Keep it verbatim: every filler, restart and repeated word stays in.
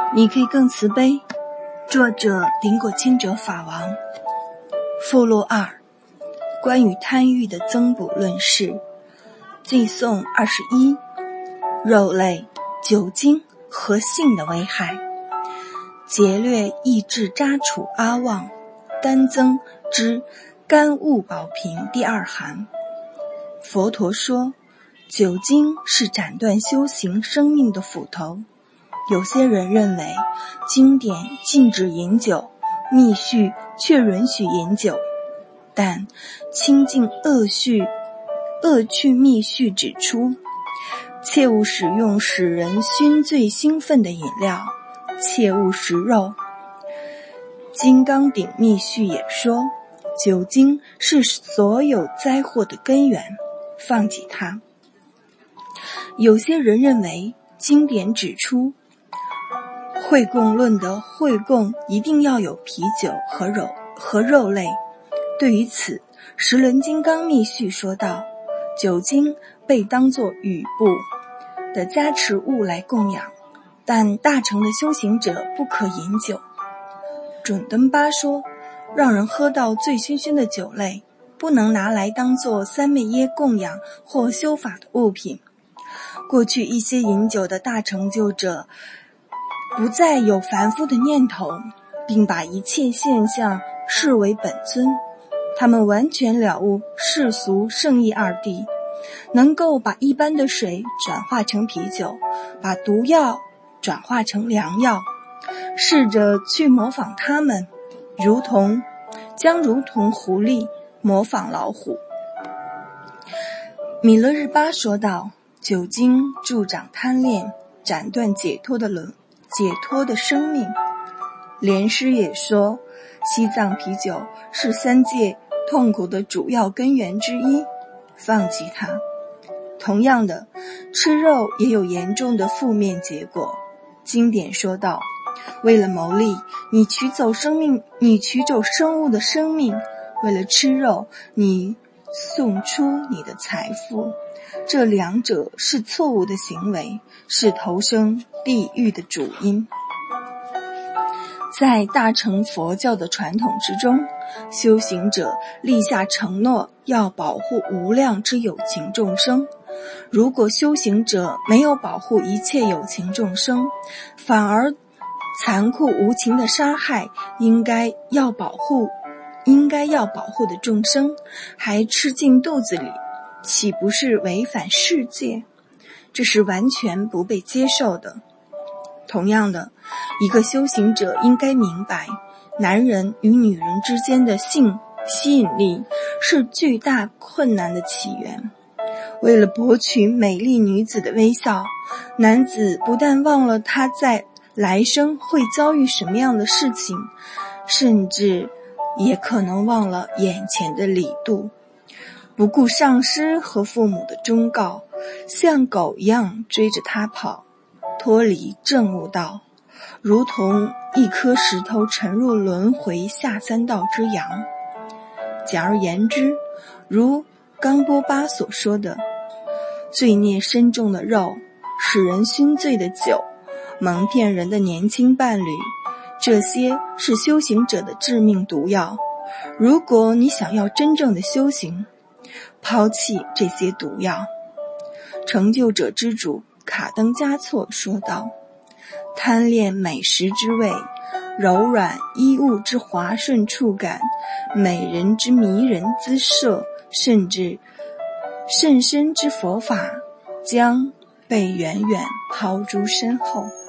你可以更慈悲。作者林果清者法王。附录二，关于贪欲的增补论释。寄颂二十一，肉类、酒精和性的危害。劫掠抑制扎处阿旺，单增之干物宝瓶第二函。佛陀说，酒精是斩断修行生命的斧头。有些人认为经典禁止饮酒，密续却允许饮酒，但清净恶序恶趣密续指出，切勿使用使人醺醉兴奋的饮料，切勿食肉。金刚顶密续也说，酒精是所有灾祸的根源，放弃它。有些人认为经典指出，会供论的会供一定要有啤酒和肉和肉类。对于此，十轮金刚密续说道，酒精被当作雨布的加持物来供养，但大乘的修行者不可饮酒。准登巴说，让人喝到醉醺醺的酒类不能拿来当作三昧耶供养或修法的物品。过去一些饮酒的大成就者不再有凡夫的念头，并把一切现象视为本尊。他们完全了悟世俗圣义二谛，能够把一般的水转化成啤酒，把毒药转化成良药。试着去模仿他们，如同将如同狐狸模仿老虎。米勒日巴说道，酒精助长贪恋，斩断解脱的轮解脱的生命。莲师也说，西藏啤酒是三界痛苦的主要根源之一，放弃它。同样的，吃肉也有严重的负面结果。经典说道，为了牟利，你取走生命，你取走生物的生命；为了吃肉，你送出你的财富。这两者是错误的行为，是投生地狱的主因。在大乘佛教的传统之中，修行者立下承诺，要保护无量之有情众生。如果修行者没有保护一切有情众生，反而残酷无情的杀害应该要保护应该要保护的众生，还吃进肚子里，岂不是违反世界？这是完全不被接受的。同样的，一个修行者应该明白，男人与女人之间的性吸引力是巨大困难的起源。为了博取美丽女子的微笑，男子不但忘了他在来生会遭遇什么样的事情，甚至也可能忘了眼前的理度，不顾上师和父母的忠告，像狗一样追着他跑，脱离正悟道，如同一颗石头沉入轮回下三道之洋。简而言之，如冈波巴所说的，罪孽深重的肉，使人醺醉的酒，蒙骗人的年轻伴侣，这些是修行者的致命毒药。如果你想要真正的修行，抛弃这些毒药。成就者之主卡登嘉措说道，贪恋美食之味，柔软衣物之滑顺触感，美人之迷人姿色，甚至甚深之佛法，将被远远抛诸身后。